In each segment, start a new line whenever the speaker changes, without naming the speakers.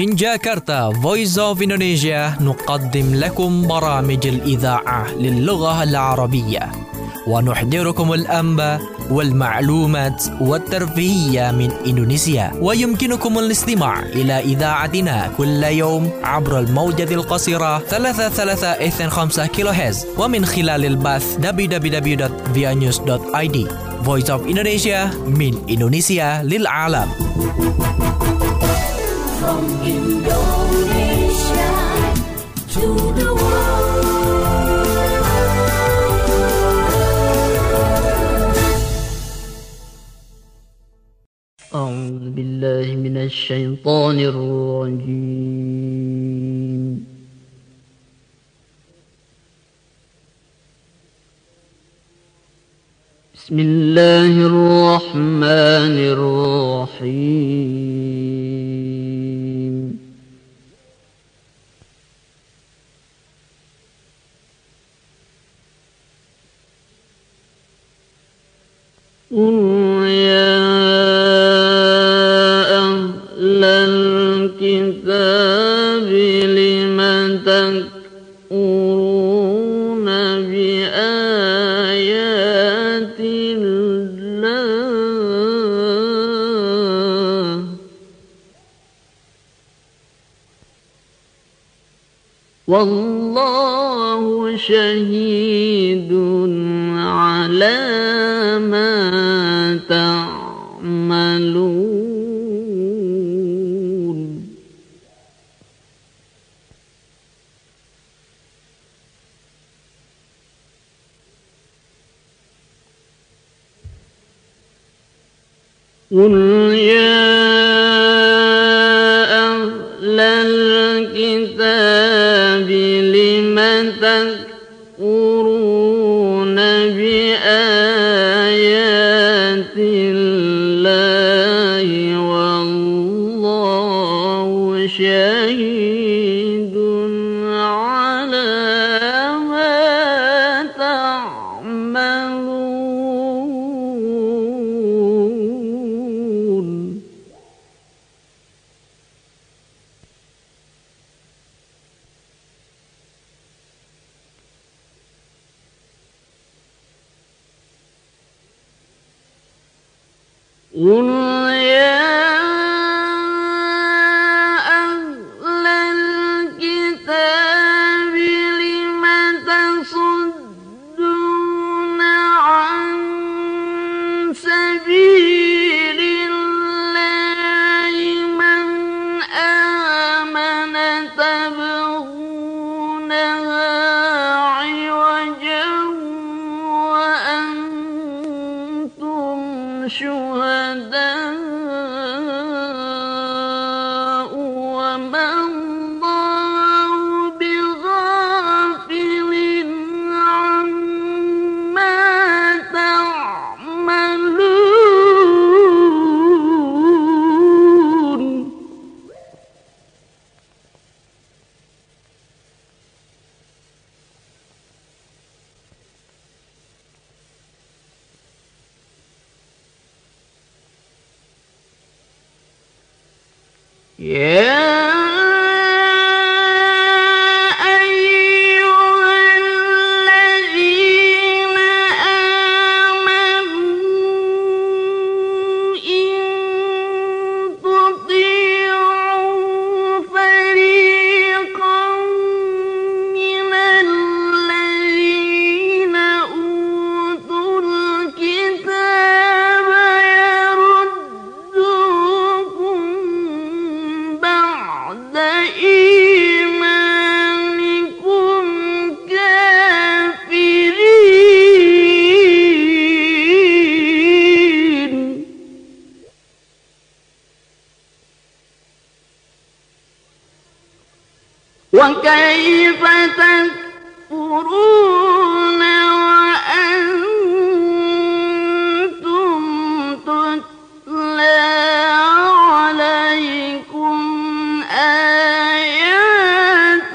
من جاكرتا Voice of Indonesia نقدم لكم برامج الإذاعة للغة العربية ونحضركم الأنباء والمعلومات والترفيهية من إندونيسيا. ويمكنكم الاستماع إلى إذاعتنا كل يوم عبر الموجة القصيرة 33.5 كيلوهرتز ومن خلال البث www.vianews.id. Voice of Indonesia من إندونيسيا للعالم.
From Indonesia to the world.
أعوذ بالله من الشيطان الرجيم. بسم الله الرحمن الرحيم. قل يا أهل الكتاب لم تكفرون بآيات الله والله شهيد على ما تعملون. قل يا أهل الكتاب لم تكفرون بآيات الله والله شهيد على ما تعملون. قل يا أهل الكتاب لم تصدون عن سبيل الله من آمن تبغونها عوجا وأنتم شهداء وما الله بغافل عما تعملون. يا أيها الذين آمنوا إن تطيعوا فريقا من الذين أوتوا الكتاب يردوكم بعد إيمانكم كافرين. وكيف تكفرون وأنتم تتلى عليكم آيات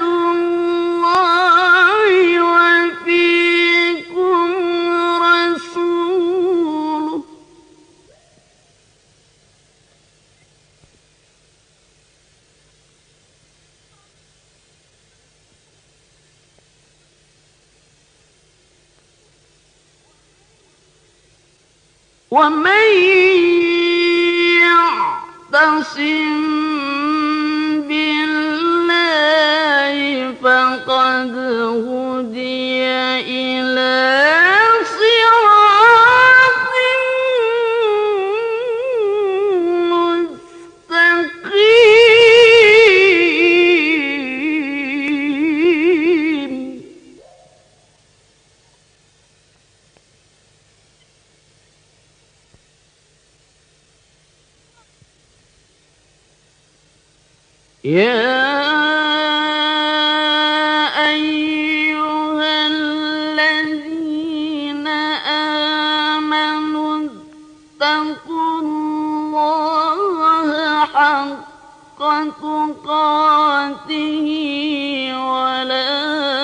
الله وفيكم رسوله ومن يعتصم بالله فقد هدي إلى صراط مستقيم. يا أيها الذين آمنوا اتقوا الله حق تقاته ولا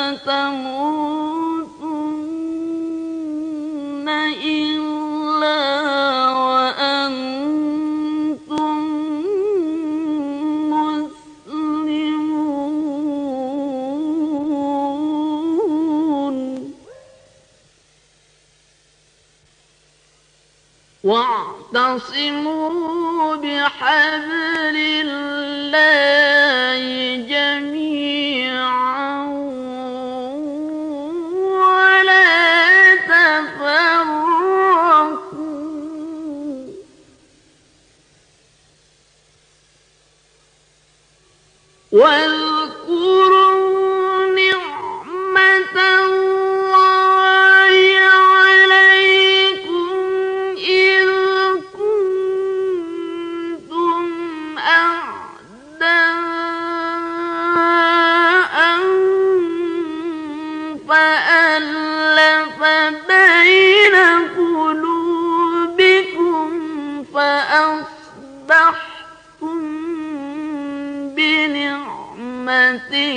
تموتن إلا وأنتم واعتصموا بحبل الله جميعا ولا تفرقوا واذكروا نعمة الله عليكم إذ كنتم أعداء فألف بين قلوبكم فأصبحتم بنعمته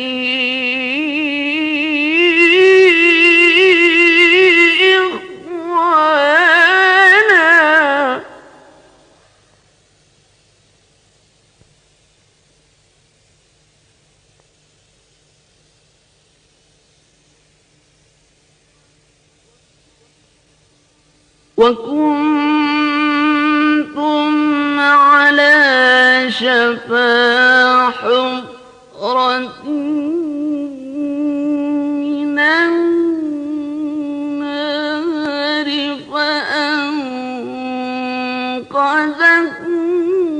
إخوانا وكنتم على شفا حفرة من النار فأنقذكم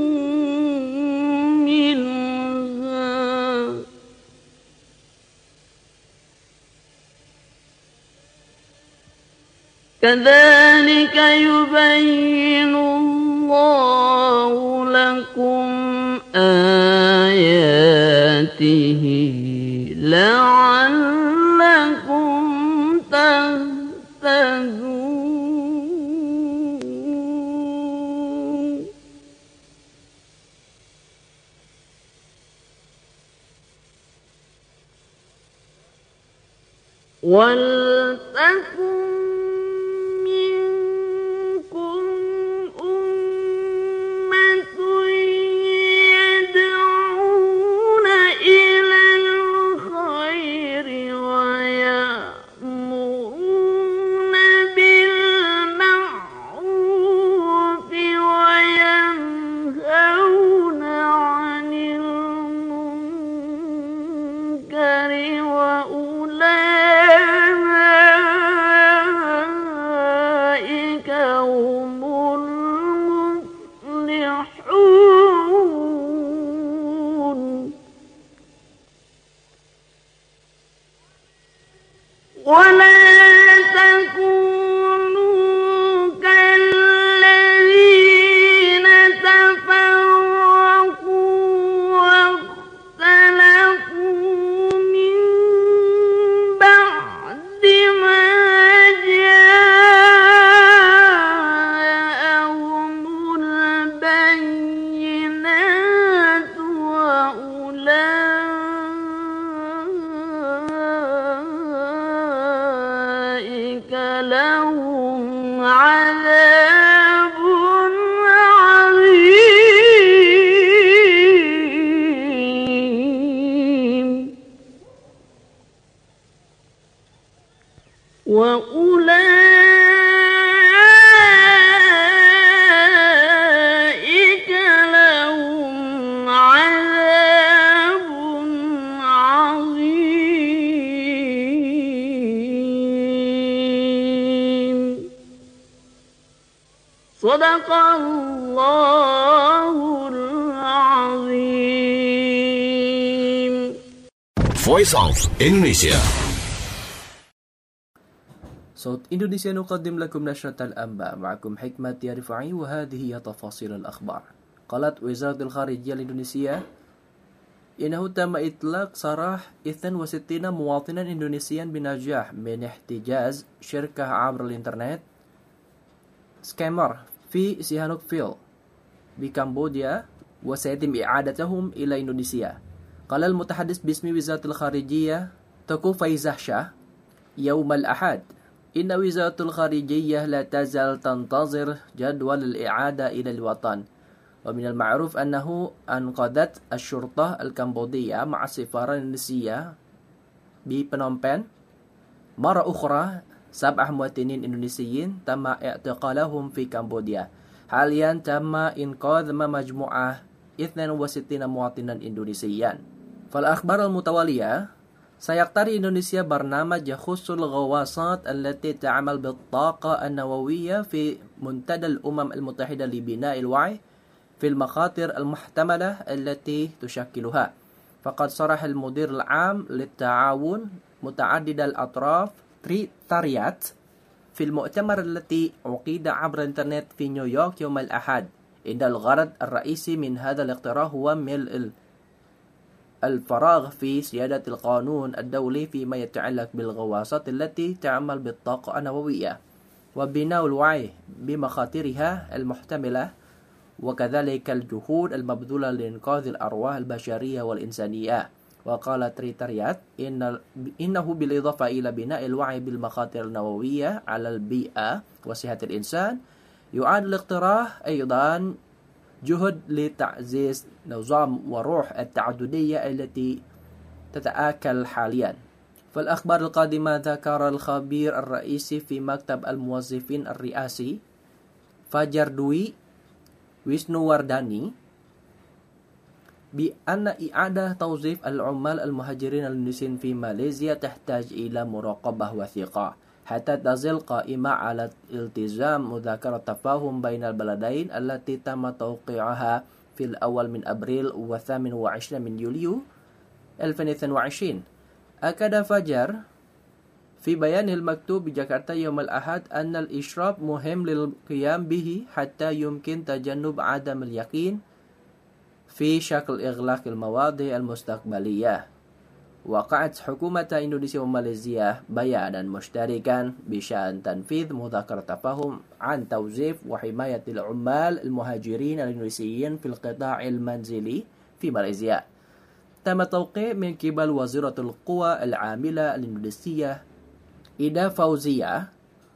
منها كذلك يبين الله لكم آياته لعلكم تهتدون. ولتكن منكم أمة يدعون إلى الخير ويأمرون بالمعروف وينهون عن المنكر وأولئك هم المفلحون. ولا تكونوا كالذين تفرقوا واختلفوا من بعد ما جاءهم البينات وأولئك لهم عذاب عظيم وأولئك صدق الله العظيم.
Voice of Indonesia.
صوت إندونيسيا نقدم لكم نشرة الأنباء. معكم حكمة رفاعي وهذه هي تفاصيل الأخبار. قالت وزارة الخارجية الإندونيسية إنه تم إطلاق سراح 62 مواطنا إندونيسيا بنجاح من احتجاز شركة عبر الإنترنت سكامر في سيهانوكفيل بكمبوديا وسيتم إعادتهم إلى إندونيسيا. قال المتحدث باسم وزارة الخارجية تكو فايزة شاه يوم الأحد إن وزارة الخارجية لا تزال تنتظر جدول الإعادة إلى الوطن، ومن المعروف أنه أنقذت الشرطة الكمبودية مع السفارة الإندونيسية ببنوم بن مرة أخرى 7 مواطنين إندونيسيين تم اعتقالهم في كمبوديا. حاليا تم إنقاذ مجموعة 62 مواطنا إندونيسيا. فالأخبار المتوالية: سيقترح إندونيسيا برنامج يخص الغواصات التي تعمل بالطاقة النووية في منتدى الأمم المتحدة لبناء الوعي في المخاطر المحتملة التي تشكلها. فقد صرح المدير العام للتعاون متعدد الأطراف تري تاريات في المؤتمر الذي عقد عبر الإنترنت في نيويورك يوم الأحد إن الغرض الرئيسي من هذا الاقتراح هو ملء الفراغ في سيادة القانون الدولي فيما يتعلق بالغواصات التي تعمل بالطاقة النووية وبناء الوعي بمخاطرها المحتملة، وكذلك الجهود المبذولة لإنقاذ الأرواح البشرية والإنسانية. وقال تريتاريات إنه بالإضافة إلى بناء الوعي بالمخاطر النووية على البيئة وصحة الإنسان، يعد الاقتراح أيضا جهد لتعزيز نظام وروح التعددية التي تتآكل حاليا. فالأخبار القادمة ذكر الخبير الرئيسي في مكتب الموظفين الرئاسي فاجر دوي ويسنوورداني بأن إعادة توظيف العمال المهاجرين الإندونيسيين في ماليزيا تحتاج إلى مراقبة وثيقة حتى تظل قائمة على التزام مذكرة تفاهم بين البلدين التي تم توقيعها في الأول من أبريل و28 من يوليو 2022. أكد فاجر في بيانه المكتوب بجاكرتا يوم الأحد أن الإشراف مهم للقيام به حتى يمكن تجنب عدم اليقين في شكل إغلاق المواضيع المستقبلية. وقعت حكومة إندونيسيا وماليزيا بيانا مشتركا بشأن تنفيذ مذكرة تفاهم عن توظيف وحماية العمال المهاجرين الإندونيسيين في القطاع المنزلي في ماليزيا. تم توقيع من قبل وزيرة القوى العاملة الإندونيسية إيدا فوزية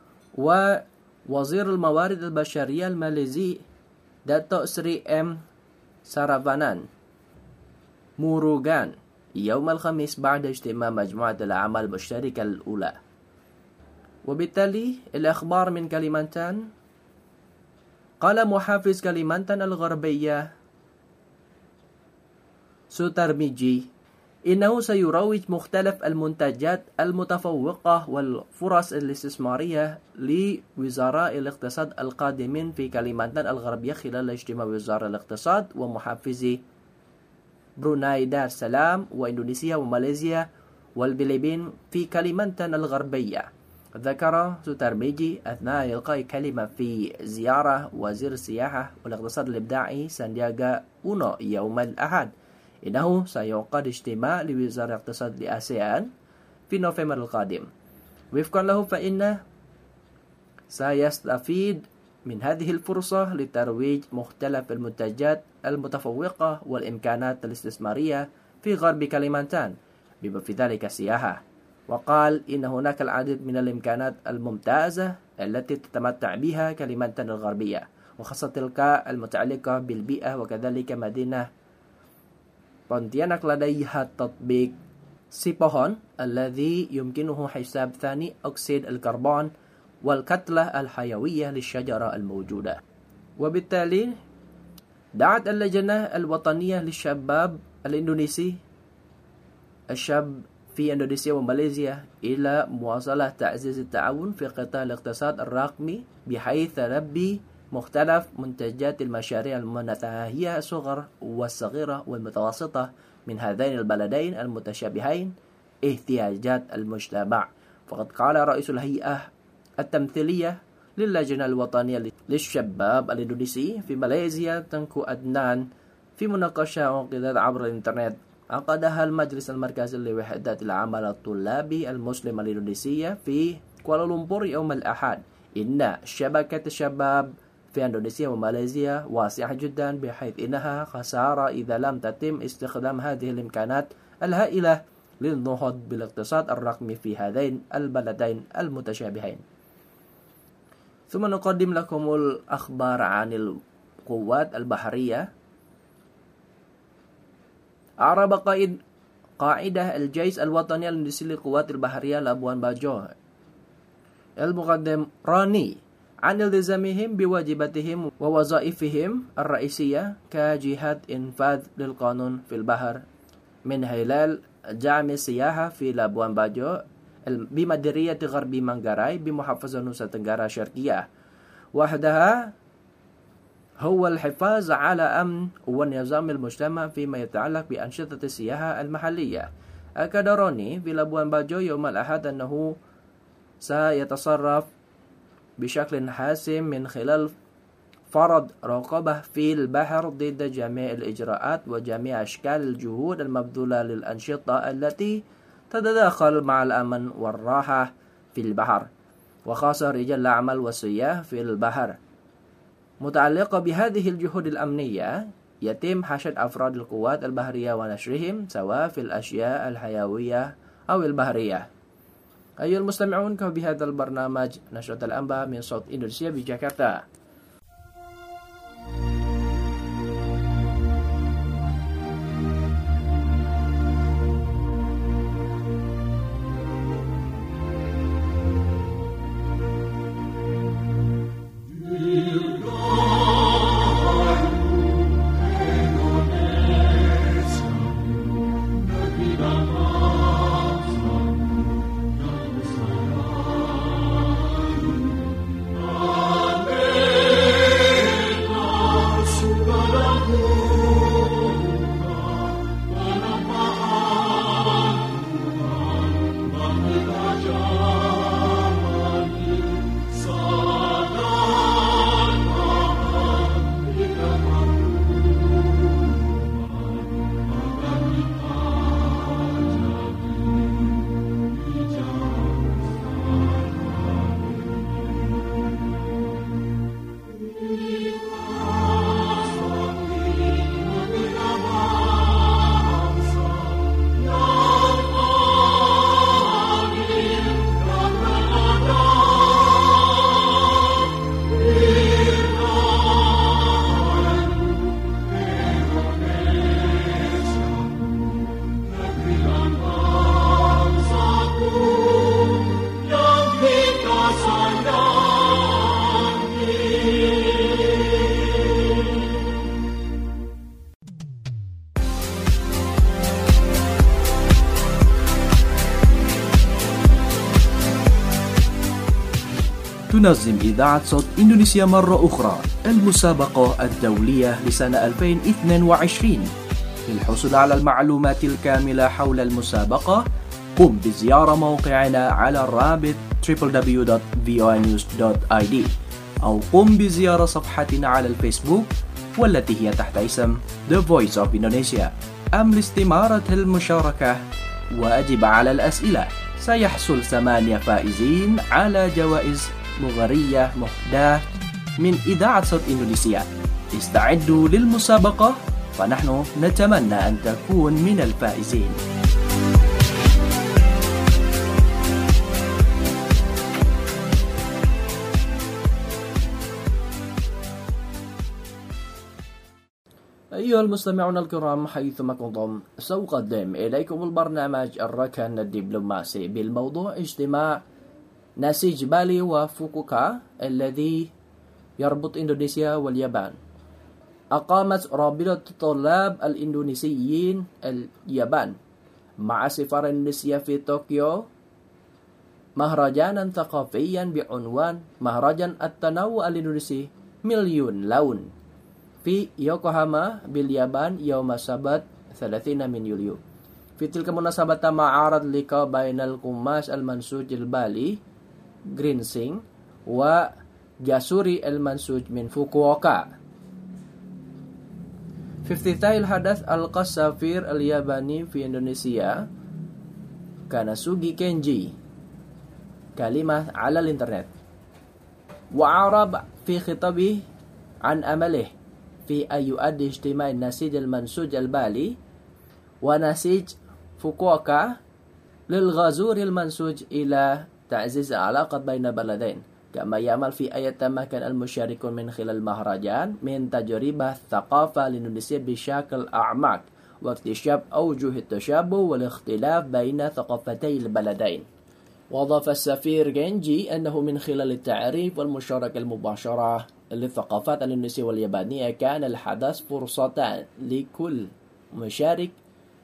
ووزير الموارد البشرية الماليزي داتو سري M سارافانان موروغان يوم الخميس بعد اجتماع مجموعة العمل المشتركة الأولى. وبالتالي الأخبار من كليمانتان. قال محافظ كليمانتان الغربية سوتارميجي إنه سيروج مختلف المنتجات المتفوقة والفرص الاستثمارية لوزراء الاقتصاد القادمين في كليمانتان الغربية خلال اجتماع وزراء الاقتصاد ومحافظي بروناي دار السلام وإندونيسيا وماليزيا والفلبين في كليمانتان الغربية. ذكر سوتارميجي أثناء إلقاء كلمة في زيارة وزير السياحة والاقتصاد الإبداعي ساندياغا أونو يوم الأحد إنه سيعقد اجتماع لوزراء الاقتصاد لآسيان في نوفمبر القادم. وفقا له فإنه سيستفيد من هذه الفرصة لترويج مختلف المنتجات المتفوقة والإمكانات الاستثمارية في غرب كليمانتان بما في ذلك السياحة. وقال إن هناك العديد من الإمكانات الممتازة التي تتمتع بها كليمانتان الغربية، وخاصة تلك المتعلقة بالبيئة، وكذلك مدينة بونتياناك لديها تطبيق سيبوهون الذي يمكنه حساب ثاني أكسيد الكربون والكتلة الحيوية للشجرة الموجودة. وبالتالي دعت اللجنة الوطنية للشباب الإندونيسي الشاب في إندونيسيا وماليزيا إلى مواصلة تعزيز التعاون في قطاع الاقتصاد الرقمي بحيث تلبي مختلف منتجات المشاريع المتناهية الصغر والصغيرة والمتوسطة من هذين البلدين المتشابهين احتياجات المجتمع. فقد قال رئيس الهيئة التمثيلية للجنة الوطنية للشباب الإندونيسي في ماليزيا تنكو أدنان في مناقشة عقدت عبر الإنترنت عقدها المجلس المركزي لوحدة العمل الطلابي المسلم الإندونيسية في كوالالمبور يوم الأحد. إن شبكة الشباب في إندونيسيا وماليزيا واسعة جدا بحيث إنها خسارة إذا لم تتم استخدام هذه الإمكانات الهائلة للنهوض بالاقتصاد الرقمي في هذين البلدين المتشابهين. ثم نقدم لكم الأخبار عن القوات البحرية. أعرب قائد الجيش الوطني الإندونيسي للقوات البحرية لابوان باجو المقدم راني عن التزامهم بواجباتهم ووظائفهم الرئيسية كجهات إنفاذ للقانون في البحر من خلال دعم السياحة في لابوان باجو بمديرية غرب مانغاراي بمحافظة نوسا تنغارا الشرقية. وحدها هو الحفاظ على أمن ونظام المجتمع فيما يتعلق بأنشطة السياحة المحلية. أكد روني في لابوان باجو يوم الأحد أنه سيتصرف بشكل حاسم من خلال فرض رقابة في البحر ضد جميع الإجراءات وجميع أشكال الجهود المبذولة للأنشطة التي تتداخل مع الأمن والراحة في البحر وخاصة رجال الأعمال والسياح في البحر. متعلقة بهذه الجهود الأمنية يتم حشد أفراد القوات البحرية ونشرهم سواء في الأشياء الحيوية أو البحرية. أيها المستمعون، بهذا البرنامج نشرة الأنباء من صوت إندونيسيا بجاكرتا. تنظم إذاعة صوت إندونيسيا مرة أخرى المسابقة الدولية لسنة 2022. للحصول على المعلومات الكاملة حول المسابقة قم بزيارة موقعنا على الرابط www.voanews.id أو قم بزيارة صفحتنا على الفيسبوك والتي هي تحت اسم The Voice of Indonesia. أم لاستمارة المشاركة وأجب على الأسئلة. سيحصل 8 فائزين على جوائز مغرية مهداة من إذاعة صوت إندونيسيا. استعدوا للمسابقة فنحن نتمنى أن تكون من الفائزين. أيها المستمعون الكرام حيثما كنتم سأقدم إليكم البرنامج الركن الدبلوماسي بالموضوع اجتماع نسيج بالي وفوكوكا الذي يربط إندونيسيا واليابان. أقامت رابطة الطلاب الإندونيسيين اليابان مع سفارة إندونيسيا في طوكيو مهرجانا ثقافيا بعنوان مهرجان التنوع الإندونيسي مليون لون في يوكوهاما باليابان يوم السبت 30 من يوليو. في تلك المناسبة تم عرض لقاء بين القماش المنسوج البالي جرينسينغ وجاسوري المنسوج من فوكووكا. في افتتاح الحدث ألقى السفير الياباني في إندونيسيا كانسوغي كينجي كلمة على الإنترنت، وأعرب في خطابه عن أمله في أن يؤدي اجتماع النسيج المنسوج البالي ونسيج فوكووكا للغزور المنسوج إلى تعزيز العلاقة بين البلدين، كما يعمل في أن يتمكن المشاركون من خلال المهرجان من تجربة الثقافة الإندونيسية بشكل أعمق واكتشاف أوجه التشابه والاختلاف بين ثقافتي البلدين. وأضاف السفير جينجي أنه من خلال التعريف والمشاركة المباشرة للثقافات الإندونيسية واليابانية كان الحدث فرصة لكل مشارك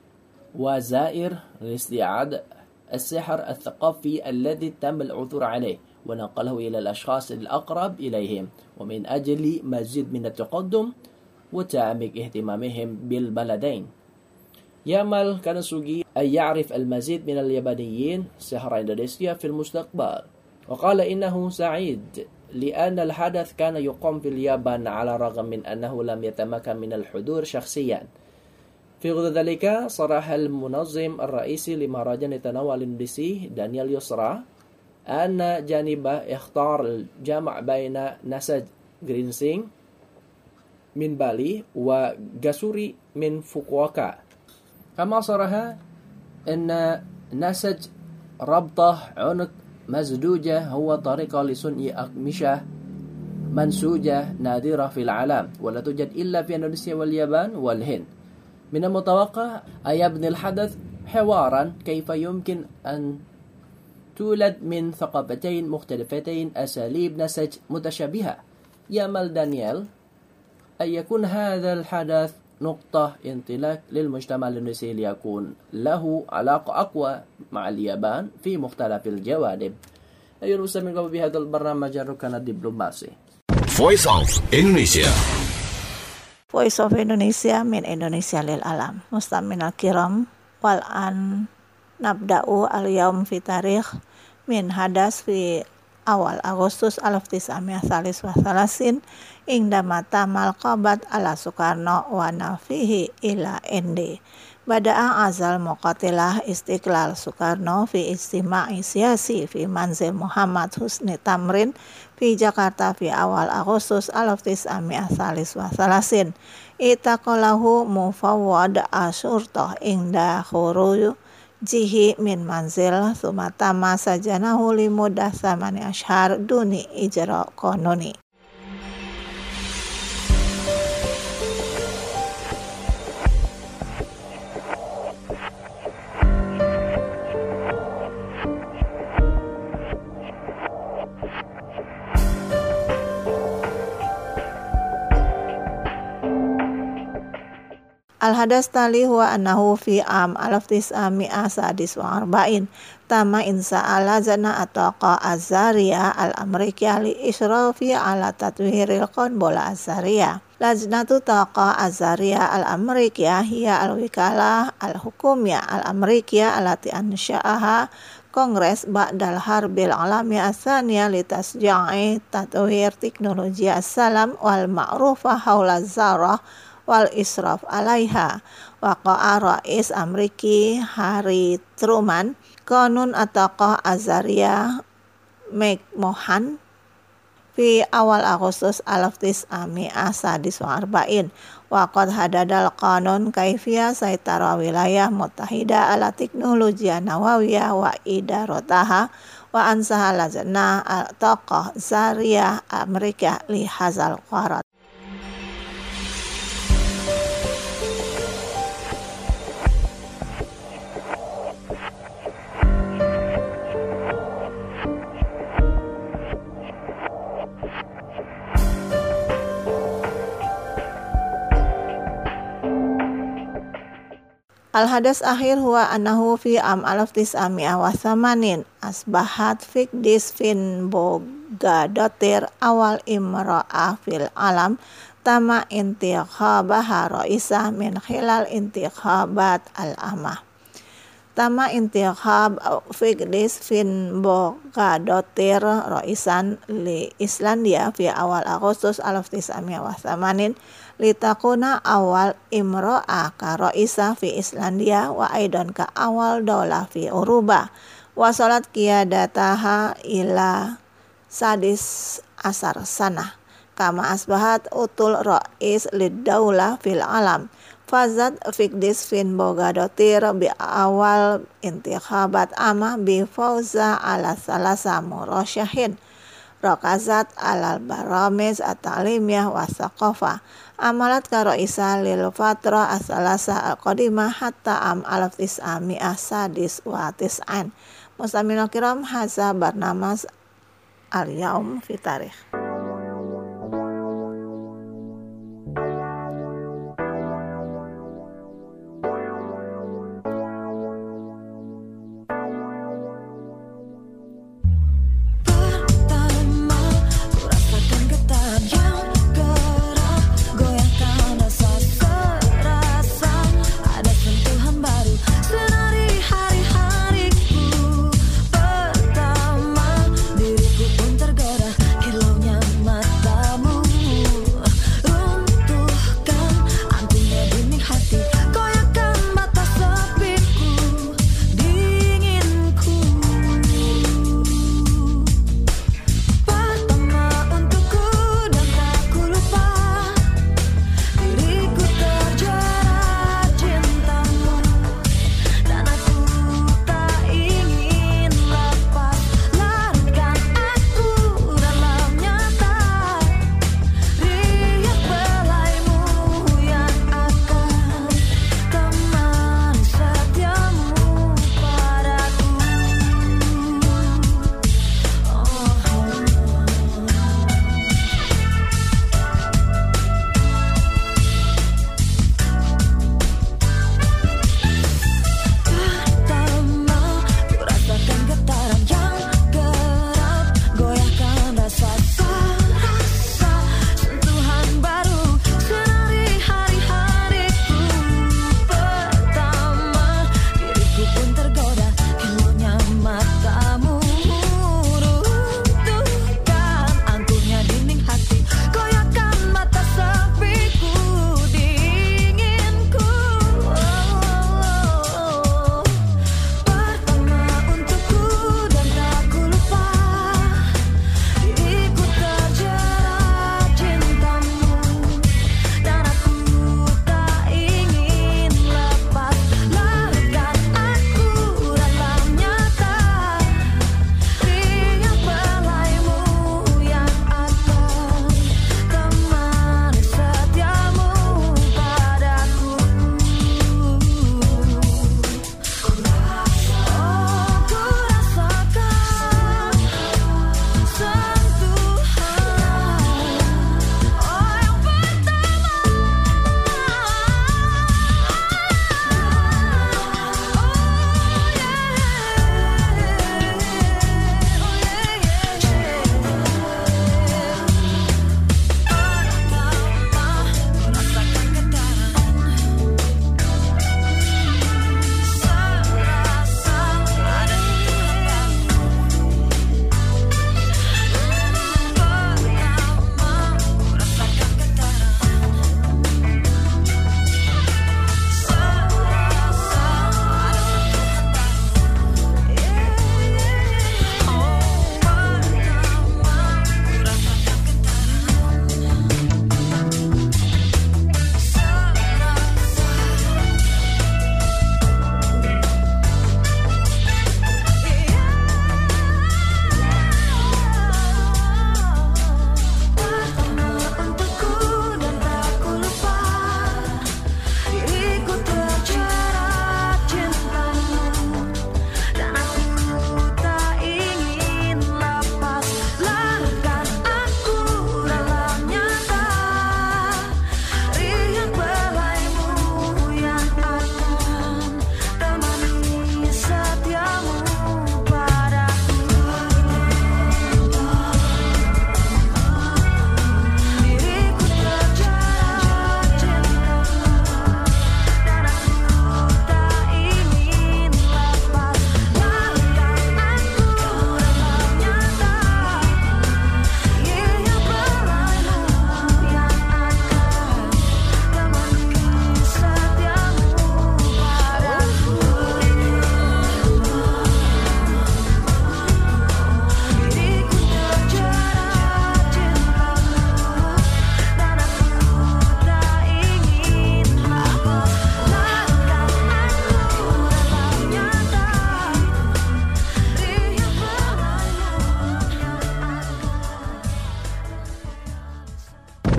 وزائر لاستعادة السحر الثقافي الذي تم العثور عليه ونقله إلى الأشخاص الأقرب إليهم، ومن أجل مزيد من التقدم وتعميق اهتمامهم بالبلدين. يأمل كانسوغي أن يعرف المزيد من اليابانيين سحر إندونيسيا في المستقبل، وقال إنه سعيد لأن الحدث كان يقام في اليابان على الرغم من أنه لم يتمكن من الحضور شخصيا. في غض ذلك صرح المنظم الرئيسي لمهرجان التنوع الإندونيسي دانيال يسرا أن جانبه اختار الجمع بين نسج جرينسينغ من بالي وجاسوري من فوكووكا، كما صرح أن نسج ربطة عنق مزدوجة هو طريقة لصنع أقمشة منسوجة نادرة في العالم ولا توجد إلا في إندونيسيا واليابان والهند. من المتوقع أن يبني الحدث حوارا كيف يمكن أن تولد من ثقافتين مختلفتين أساليب نسج متشابهة. يأمل دانيال أن يكون هذا الحدث نقطة انطلاق للمجتمع الإندونيسي ليكون له علاقة أقوى مع اليابان في مختلف الجوانب. أيها المستمعون بهذا البرنامج ركن الدبلوماسي.
Voice of Indonesia.
Voice of Indonesia min Indonesia lil alam. Mustamina kiram wal an nabda'u al-yawm fi tarikh min hadas fi awal Agustus 1933 indama tamal qabat ala Soekarno wa nafihi ila endi bada'a azal muqatilah istiqlal Soekarno fi istima'i siyasi fi manzil Muhammad Husni Tamrin fi Jakarta fi awal Agustus 1933 itaqalahu mufawwad asyurtah inda khuruju jihi min manzil sumatama sajanahu limudah samani ashar duni ijra kononi. Al-hadas tali huwa annahu fi am 1940 tama insa'ala zana ataqa az-Zariyah al-Amerikiyah li israfi ala tatwiril qanbola az-Zariyah. Lajnatu taqa az-Zariyah al-Amerikiyah hiya al-wikalah al-hukumiyah al-Amerikiyah alati ansha'aha Kongres ba'dal harbil alamiyah as-saniyah li tasja'i tatwir teknologi as-salam wal ma'rufah haula zarah wal israf alaiha. Waqa'a Rais Ameriki Harry Truman Qanun Ataqah Azariyah McMahon fi awal Agustus 1940 waqad hadadal qanun kaifiyah saitara wilayah mutahida ala teknologi nawawiyah wa idarotaha wa ansaha lajnah Ataqah Zariyah Amerika li hazal qarat. Al-hadas akhir huwa annahu fi am 1980 asbahat fikdis fin Bogadotir awal imro'ah fil alam tama intikhabaha ra'isah min khilal intikhabat al-amah. Tama intikhab Vigdis fin Bogadotir raisan li Islandia fi awal Agustus 1980 litakuna awal imro'ah ka raisa fi Islandia wa aidan ka awal daulah fi Uruba wasalat qiyadataha ila sadis asar sanah kama asbahat utul rais lid daulah fil alam. Fazat Vigdis fin Bogadotir bi awal intikhabat amah bi fauza ala salasa murasyahin rakazat alal baramez at-ta'limiyah wa saqafah amalat ka raisa lil fatra asalasa al-qadimah hatta am 1900 sadis wa tis'an. Muslimin kiram hadza barnamas al-yaum fi tarikh.
Diriku pun tergerak, kilaunya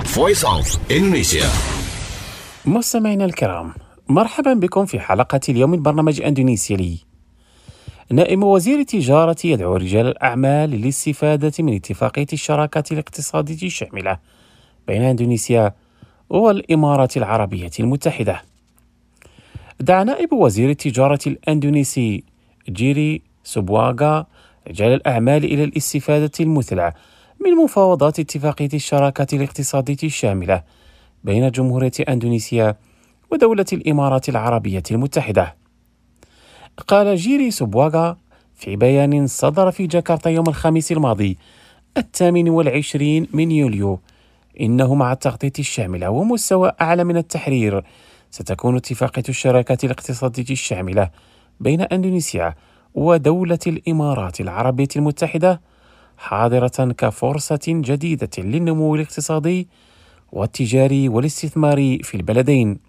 Voice of Indonesia.
مستمعينا الكرام، مرحبا بكم في حلقة اليوم من برنامج أندونيسيالي. نائب وزير التجارة يدعو رجال الأعمال للاستفادة من اتفاقية الشراكة الاقتصادية الشاملة بين أندونيسيا والإمارات العربية المتحدة. دعا نائب وزير التجارة الأندونيسي جيري سوبواغا رجال الأعمال إلى الاستفادة المثلى من مفاوضات اتفاقية الشراكة الاقتصادية الشاملة بين جمهورية أندونيسيا ودولة الإمارات العربية المتحدة. قال جيري سوبواغا في بيان صدر في جاكرتا يوم الخميس الماضي 28 من يوليو إنه مع التخطيط الشامل ومستوى أعلى من التحرير ستكون اتفاقية الشراكة الاقتصادية الشاملة بين أندونيسيا ودولة الإمارات العربية المتحدة حاضرة كفرصة جديدة للنمو الاقتصادي والتجاري والاستثماري في البلدين.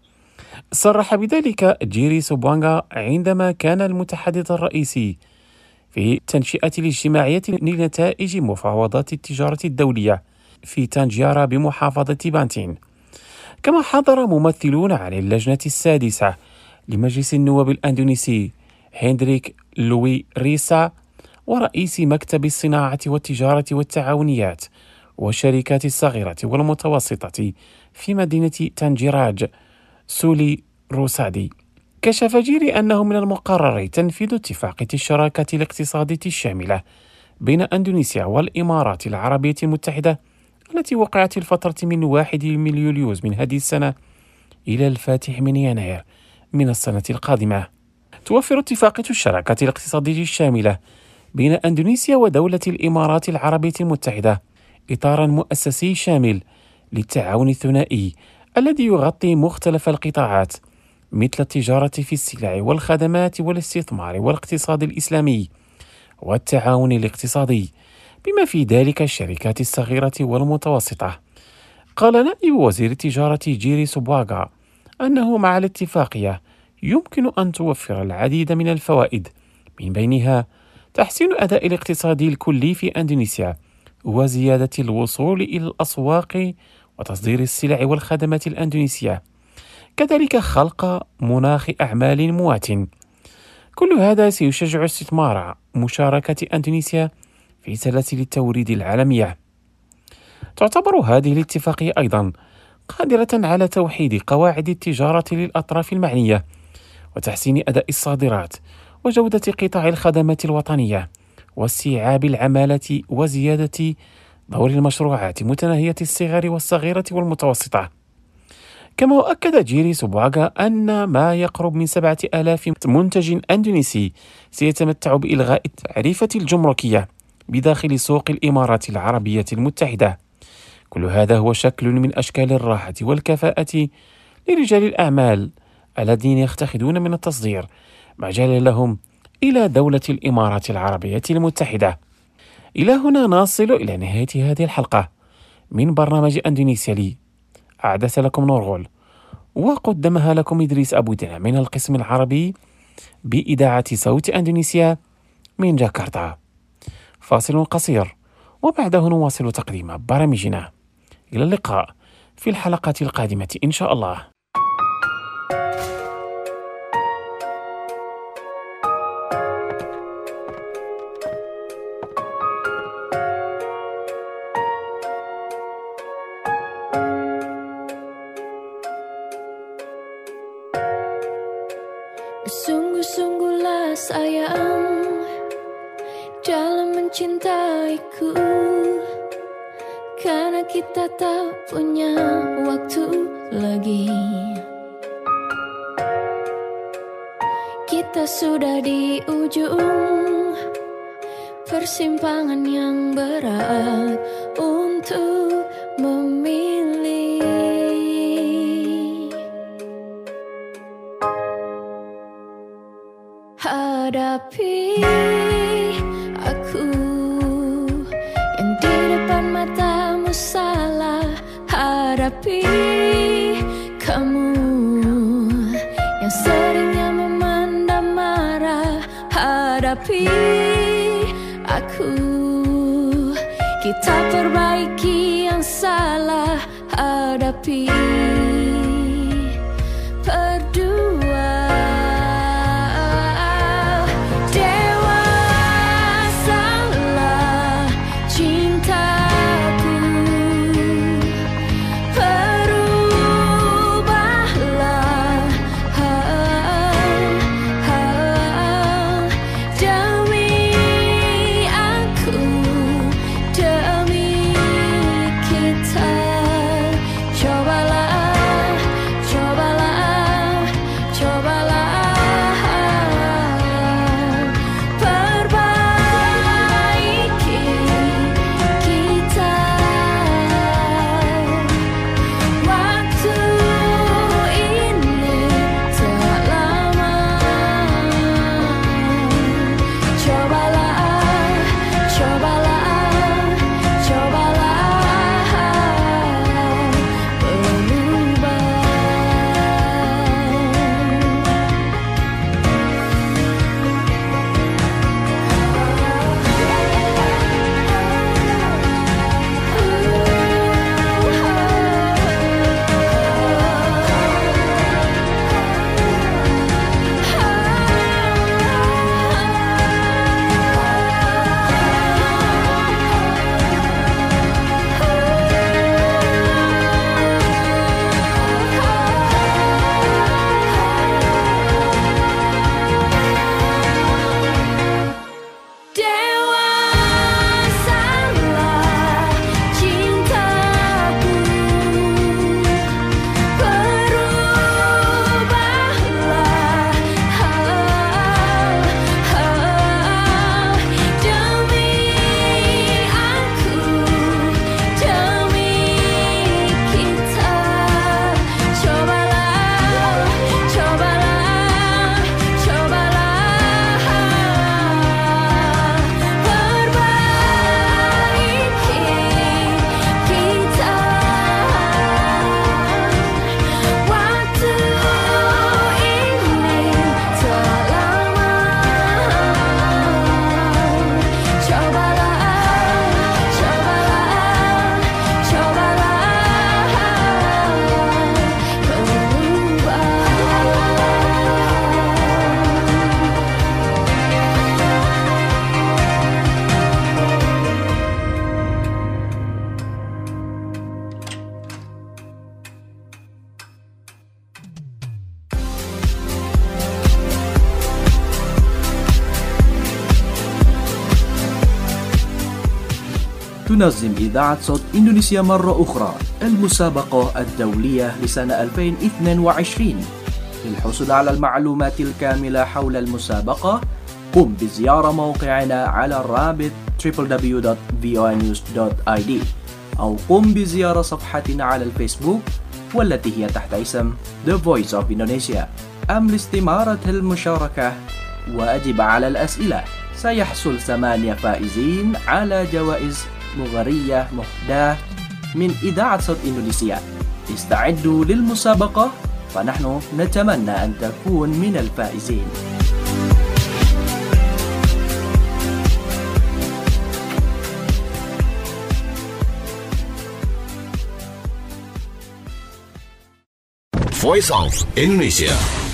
صرح بذلك جيري سوبواغا عندما كان المتحدث الرئيسي في تنشئة الاجتماعية لنتائج مفاوضات التجارة الدولية في تانجيارا بمحافظة بانتين. كما حضر ممثلون عن اللجنة السادسة لمجلس النواب الأندونيسي هندريك لوي ريسا ورئيس مكتب الصناعة والتجارة والتعاونيات والشركات الصغيرة والمتوسطة في مدينة تانجيراج سولي روسادي. كشف جيري أنه من المقرر تنفيذ اتفاقية الشراكة الاقتصادية الشاملة بين أندونيسيا والإمارات العربية المتحدة التي وقعت في الفترة من 1 من يوليو من هذه السنة إلى الفاتح من يناير من السنة القادمة. توفر اتفاقية الشراكة الاقتصادية الشاملة بين أندونيسيا ودولة الإمارات العربية المتحدة إطارا مؤسسي شامل للتعاون الثنائي الذي يغطي مختلف القطاعات مثل التجارة في السلع والخدمات والاستثمار والاقتصاد الإسلامي والتعاون الاقتصادي بما في ذلك الشركات الصغيرة والمتوسطة. قال نائب وزير التجارة جيري سوبواغا أنه مع الاتفاقية يمكن أن توفر العديد من الفوائد، من بينها تحسين الأداء الاقتصادي الكلي في أندونيسيا وزيادة الوصول إلى الأسواق وتصدير السلع والخدمات الأندونيسية، كذلك خلق مناخ أعمال مواتن. كل هذا سيشجع استثمار مشاركة أندونيسيا في سلاسل التوريد العالمية. تعتبر هذه الاتفاقية أيضا قادرة على توحيد قواعد التجارة للأطراف المعنية وتحسين أداء الصادرات وجودة قطاع الخدمات الوطنية واستيعاب العمالة وزيادة دور المشروعات متناهية الصغر والصغيرة والمتوسطة. كما أكد جيري سوبواغا أن ما يقرب من 7,000 منتج أندونيسي سيتمتع بإلغاء التعريفة الجمركية بداخل سوق الإمارات العربية المتحدة. كل هذا هو شكل من أشكال الراحة والكفاءة لرجال الأعمال الذين يتخذون من التصدير مجالا لهم إلى دولة الإمارات العربية المتحدة. إلى هنا نصل إلى نهاية هذه الحلقة من برنامج أندونيسيالي. أعدت لكم نورغول وقدمها لكم إدريس أبو دنا من القسم العربي بإذاعة صوت أندونيسيا من جاكرتا. فاصل قصير وبعده نواصل تقديم برامجنا. إلى اللقاء في الحلقة القادمة إن شاء الله.
Sungguh-sungguhlah sayang dalam mencintaiku, karena kita tak punya waktu lagi. Kita sudah di ujung persimpangan yang berat untuk memilih. Hadapi aku yang di depan matamu salah. Hadapi kamu yang seringnya memendam marah. Hadapi aku, kita perbaiki yang salah. hadapi berdua. Dewasalah cintaku, berubahlah demi aku, demi kita. Cobalah, cobalah, cobalah perbaiki kita. Waktu ini tak lama. Cobalah, cobalah, cobalah berubah. Dewasalah cintaku, berubahlah demi aku, demi kita. Cobalah, cobalah, cobalah perbaiki kita. Waktu ini tak lama. Cobalah, cobalah, cobalah berubah.
تنظم إذاعة صوت إندونيسيا مرة أخرى المسابقة الدولية لسنة 2022. للحصول على المعلومات الكاملة حول المسابقة قم بزيارة موقعنا على الرابط www.voanews.id أو قم بزيارة صفحتنا على الفيسبوك والتي هي تحت اسم The Voice of Indonesia. أم لاستمارة المشاركة وأجب على الأسئلة. سيحصل 8 فائزين على جوائز مغرية مهداة من إذاعة صوت إندونيسيا. استعدوا للمسابقة فنحن نتمنى أن تكون من الفائزين.
Voice of Indonesia.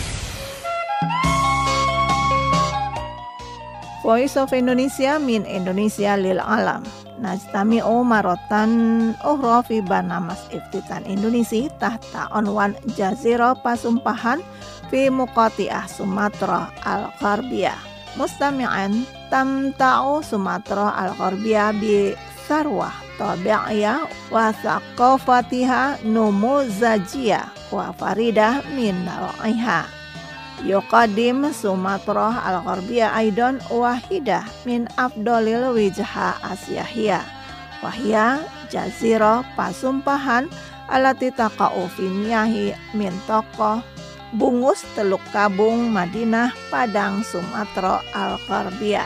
Voice of Indonesia min Indonesia lil alam. Najtami'u marotan ukhra fi barnamas iftitan Indonesia tahta unwan Jazirah Pasumpahan fi Muqati'ah Sumatra Al-Gharbiyah. Mustami'an tamta'u Sumatra Al-Gharbiyah bi sarwah tabi'iyah wa thaqafatiha numuzajiyah wa faridah min naw'iha. Yuqadim Sumatra Al-Gharbiyah aidan wahidah min afdolil wijha asyahiyah wahya Jazirah Pasumpahan alati taqa'u fi miyahi min tokoh Bungus Teluk Kabung Madinah Padang Sumatra Al-Gharbiyah.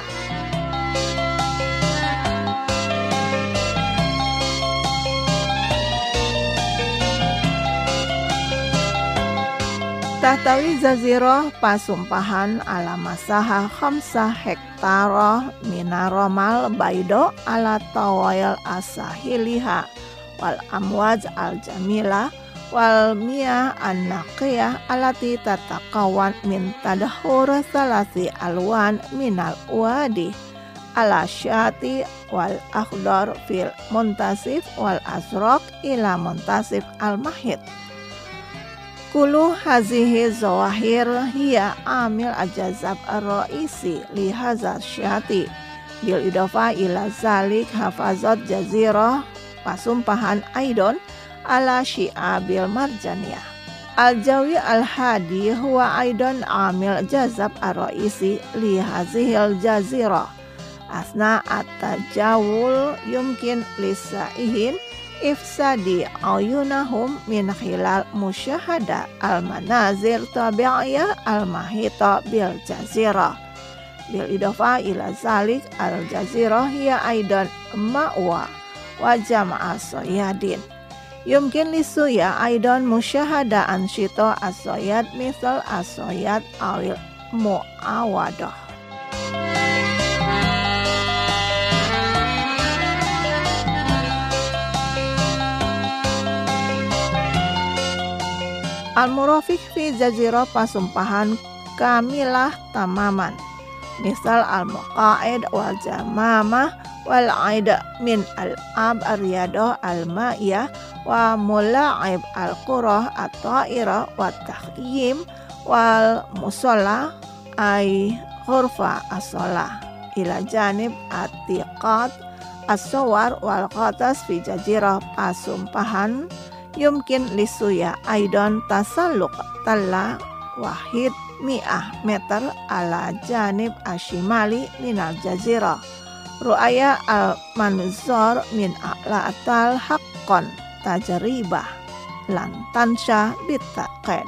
Tahtawi Jazirah Pasumpahan ala masaha 5 hektara minaromal baido ala tawayal asahiliha wal amwaj al-jamila wal miyah an-naqiyah allati tatakawan min tadahur salasi alwan minal wadi ala syati wal akhdar fil muntasif wal azraq ila muntasif al-mahid. Kulu hazihi zawahir hiya amil ajazab ar-ra'isi li hazar syati bil idofa ila zalik hafazat jazirah pasumpahan aidon ala syi'abil marjaniyah. Al-jawi al-hadi huwa aidon amil jazab ar-ra'isi li hazihil jazirah. Asna at-tajawul yumkin lisaihin ifsadi ayunahum min khilal musyahada al-manazir tabi'iyah al-mahita bil jazirah. Bil idofa ila zalik al-jazirah hiya aidan ma'wa wa jama'a soyadin. Yumkin lisuya aidan musyahada ansyito as-soyad misal as-soyad awil mu'awadah. Al-murafiq fi jazirah pasumpahan kamilah tamaman. Misal al-muqa'id wal jamamah wal aida min al-ab ar-riyadah al-ma'iyah wa mula'ib al-qurah at-ta'irah wa takhiyim wal musalla ay khurfa as-salah ila janib at-tiqat as-sawar wal qatas fi jazirah pasumpahan yumkin lisuya aidan tasalluk talla wahid mi'ah meter ala janib ashimali minal jazirah ru'aya al-manzor min a'la atal haqqan tajribah lan tansha bitaqad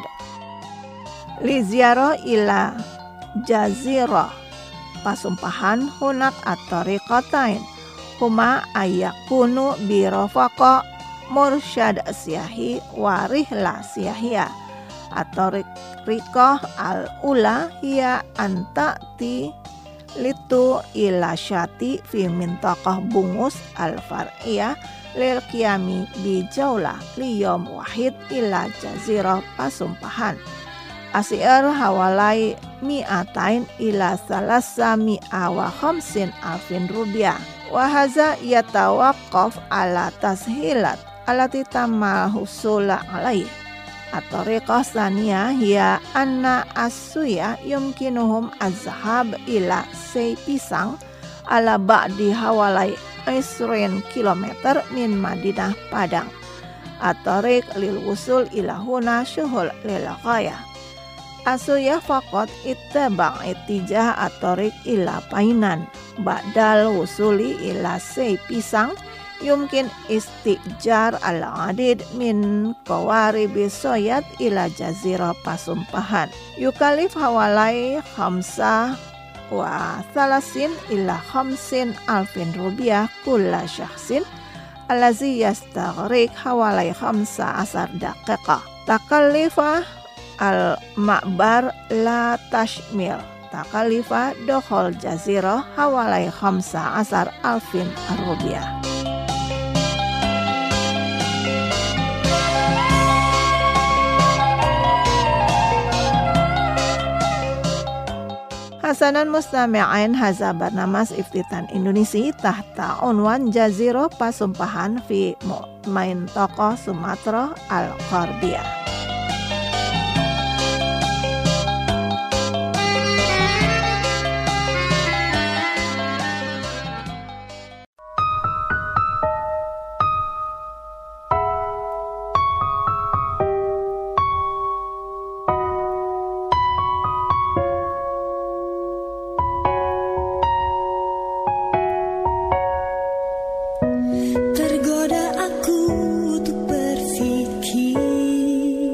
li ziarah ila jazirah pasumpahan hunak at-tariqatain huma ayakunu birafaqa mursyad siyahi warihla siyahiyah atau rikoh al-ula hiya anta'ti litu ila syati fi mintaqah bungus al-far'iyah lil qiyami bi jaulah liyom wahid ila jazirah pasumpahan asir hawalai mi'atain ila salasa mi'a wa khamsin alfin rupiah wa haza yatawaqqaf ala tashilat alati tamal husula alaih at-tariqah tsaniyah hiya anna as-suya yumkinuhum az-zahab ila say pisang ala ba'di hawalai 20 kilometer min Madinah Padang at-tariq lil wusul ila huna syuhul lil ghayah as-suya faqat ittaba' ittijah at-tariq ila Painan ba'dal wusuli ila say pisang yumkin istijar al-adid min qawaribi soyad ila jazirah pasumpahan yukalif hawalai khamsa wa thalasin ila khamsin alfin rupiah kulla syahsin alazi yastaghriq hawalai khamsa asar daqiqah takallifah al-ma'bar la tashmil takallifah dokhol jazirah hawalai khamsa asar alfin rupiah. Hasanan mustami'ain haza barnamas iftitan Indonesia tahta unwan jazirah pasumpahan fi mintaqah Sumatera al-Gharbiyah.
Tergoda aku untuk berpikir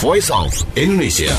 Voice of Indonesia.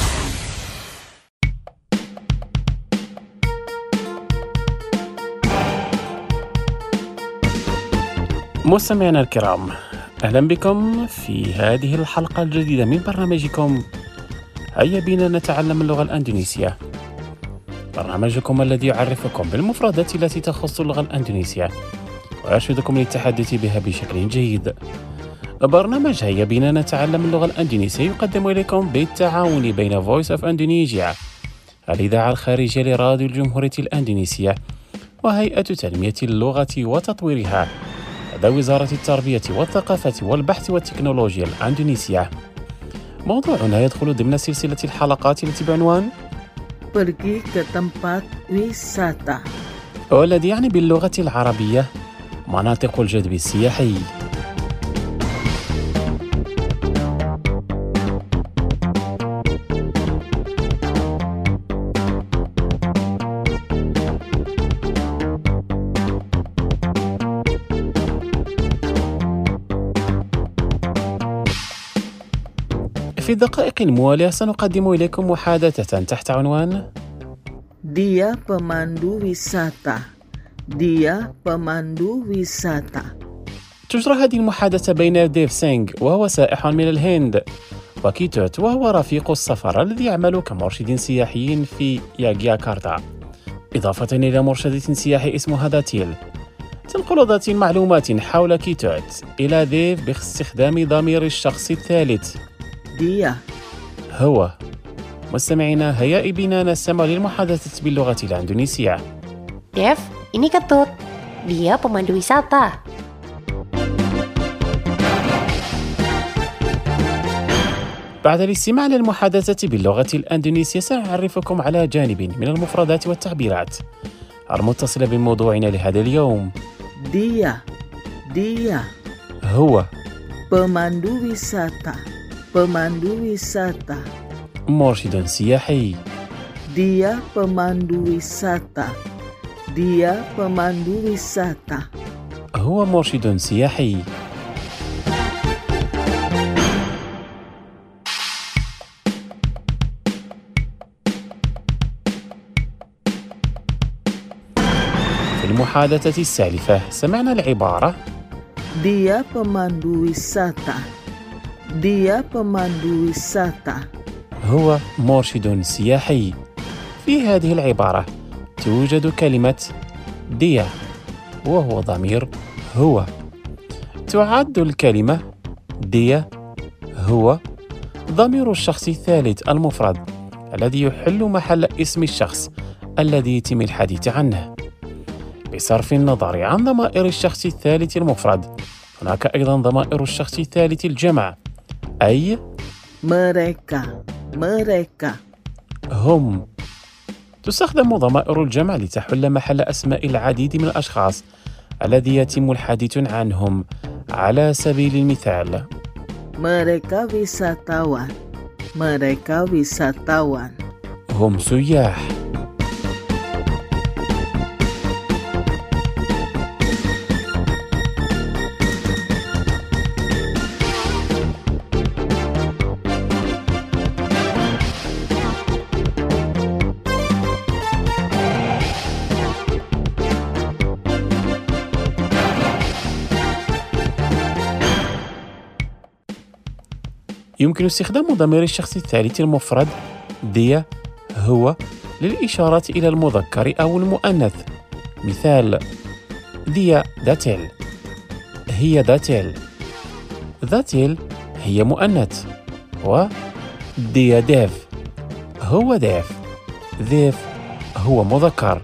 مستمعينا الكرام، أهلا بكم في هذه الحلقة الجديدة من برنامجكم هيا بنا نتعلم اللغة الأندونيسية، برنامجكم الذي يعرفكم بالمفردات التي تخص اللغة الأندونيسية ويرشدكم للتحدث بها بشكل جيد. برنامج هيا بنا نتعلم اللغة الأندونيسية يقدم إليكم بالتعاون بين Voice of Indonesia الإذاعة الخارجية لراديو الجمهورية الأندونيسية وهيئة تنمية اللغة وتطويرها لدى وزارة التربية والثقافة والبحث والتكنولوجيا الأندونيسية. موضوعنا يدخل ضمن سلسلة الحلقات التي بعنوان
pergi ke tempat wisata،
والذي يعني باللغة العربية مناطق الجذب السياحي. في الدقائق الموالية سنقدم إليكم محادثة تحت عنوان
dia pemandu wisata. dia pemandu wisata.
تجرى هذه المحادثة بين ديف سينغ وهو سائح من الهند وكيتوت وهو رفيق السفر الذي يعمل كمرشد سياحي في ياغياكارتا، إضافة إلى مرشدة سياحي اسمها داتيل. تنقل داتيل معلومات حول كيتوت إلى ديف باستخدام ضمير الشخص الثالث
dia.
هو. مستمعينا، هيا بنا نستمع للمحادثة باللغة الأندونيسية.
Dev, ini Ketut. Dia pemandu wisata.
بعد الاستماع للمحادثة باللغة الأندونيسية سنعرفكم على جانب من المفردات والتعبيرات المتصلة بموضوعنا لهذا اليوم.
dia
هو
pemandu wisata. pemandu wisata.
مرشد سياحي.
dia pemandu wisata. dia pemandu wisata.
هو مرشد سياحي. في المحادثة السالفة سمعنا العبارة
dia pemandu wisata. dia pemandu wisata.
هو مرشد سياحي. في هذه العبارة توجد كلمة ديا وهو ضمير هو. تعد الكلمة ديا هو ضمير الشخص الثالث المفرد الذي يحل محل اسم الشخص الذي يتم الحديث عنه. بصرف النظر عن ضمائر الشخص الثالث المفرد، هناك أيضا ضمائر الشخص الثالث الجمع، أي
mereka.
هم. تستخدم ضمائر الجمع لتحل محل أسماء العديد من الأشخاص الذي يتم الحديث عنهم. على سبيل المثال
mereka wisatawan. mereka wisatawan.
هم سياح. يمكن استخدام ضمير الشخص الثالث المفرد ديا هو للإشارة إلى المذكر أو المؤنث. مثال ديا داتيل. هي داتيل. داتيل هي مؤنث. وديا ديف هو ديف. ديف هو مذكر.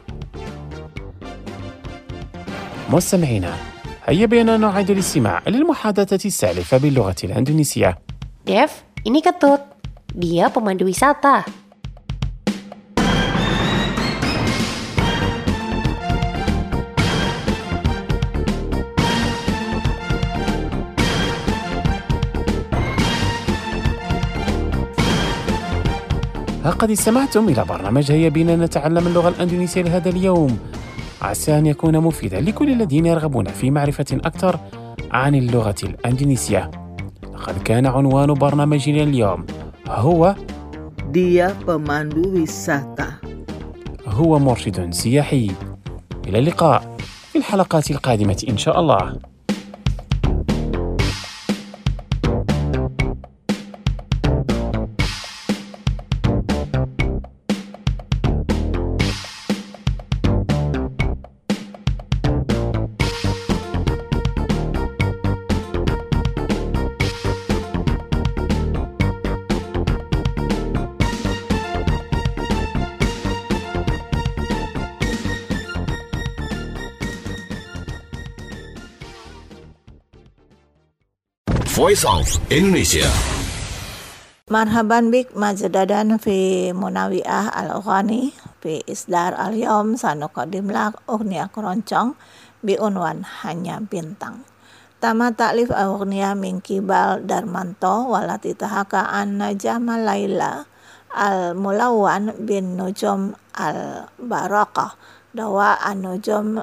مستمعينا، هيا بنا نعيد الاستماع للمحادثة السالفة باللغة الأندونيسية.
Dev, ini Ketut. Dia pemandu wisata.
لقد استمعتم إلى برنامج هيا بنا نتعلم اللغة الأندونيسية لهذا اليوم. عسى أن يكون مفيدا لكل الذين يرغبون في معرفة أكثر عن اللغة الأندونيسية. لقد كان عنوان برنامجنا اليوم هو
Dia pemandu wisata.
هو مرشد سياحي. إلى اللقاء في الحلقات القادمة إن شاء الله.
Voice of Indonesia.
Marhaban bik majdadan fi Munawiah Al-Ughani fi Isdar Al-Yawm sanuqaddim lak Ughniya Keroncong bi unwan Hanya Bintang. Tama taklif Ughniya min Kibal Darmanto walati tahaka an Najama Laila Al-Mulawwan bin Nujum Al-Barakah dawa an-Nujum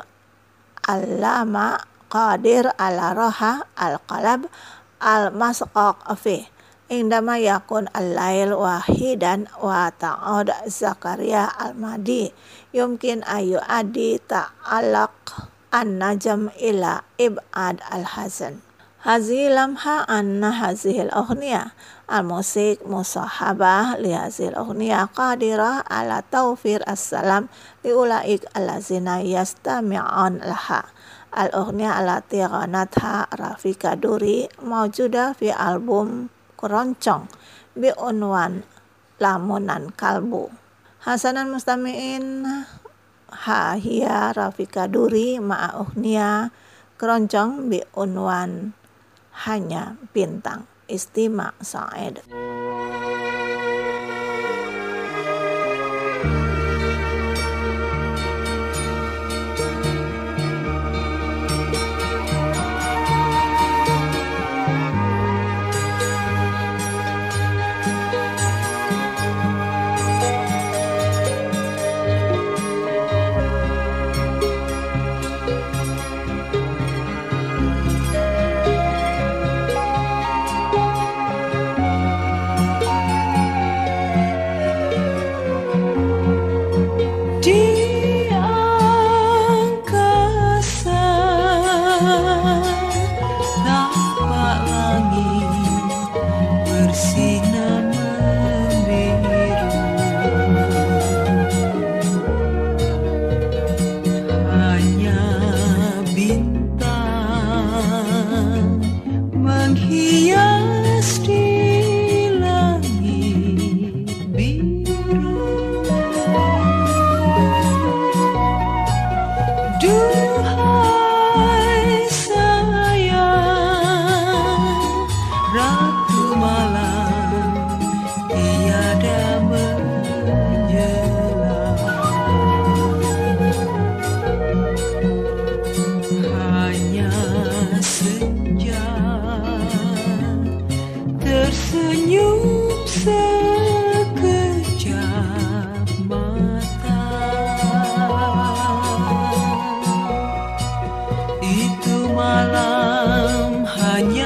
Al-Lama Qadir Al-Raha Al-Qalab Al-Masqaq fi indama yakun al-lail wahidan wa ta'ud Zakaria al-Madi yumkin ayu adi ta'alaq an-najam ila ib'ad al-hazan. Hazi lamha anna hazihil ughniya al-musik musahabah li hazihil ughniya qadirah ala tawfir as-salam liulaik allazina yastami'an laha. Al-ughniya allati ghanatha Rafika Duri mawjuda fi album Keroncong bi unwan Lamunan Kalbu. Hasanan mustami'in ha hiya Rafika Duri ma'a ughniya Keroncong bi unwan Hanya Bintang. Istima Sa'id.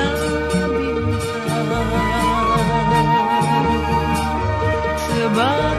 Bye.